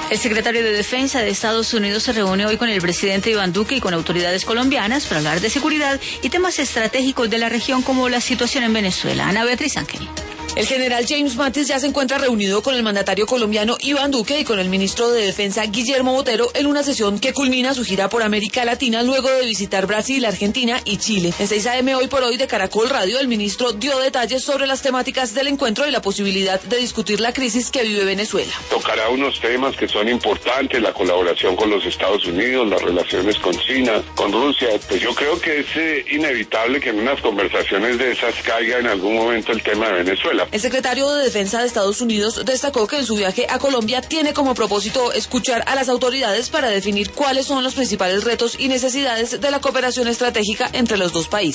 El secretario de Defensa de Estados Unidos se reúne hoy con el presidente Iván Duque y con autoridades colombianas para hablar de seguridad y temas estratégicos de la región como la situación en Venezuela. Ana Beatriz Ángel. El general James Mattis ya se encuentra reunido con el mandatario colombiano Iván Duque y con el ministro de Defensa Guillermo Botero en una sesión que culmina su gira por América Latina luego de visitar Brasil, Argentina y Chile. En 6 AM Hoy por Hoy de Caracol Radio, el ministro dio detalles sobre las temáticas del encuentro y la posibilidad de discutir la crisis que vive Venezuela. Tocará unos temas que son importantes, la colaboración con los Estados Unidos, las relaciones con China, con Rusia. Pues yo creo que es inevitable que en unas conversaciones de esas caiga en algún momento el tema de Venezuela. El secretario de Defensa de Estados Unidos destacó que en su viaje a Colombia tiene como propósito escuchar a las autoridades para definir cuáles son los principales retos y necesidades de la cooperación estratégica entre los dos países.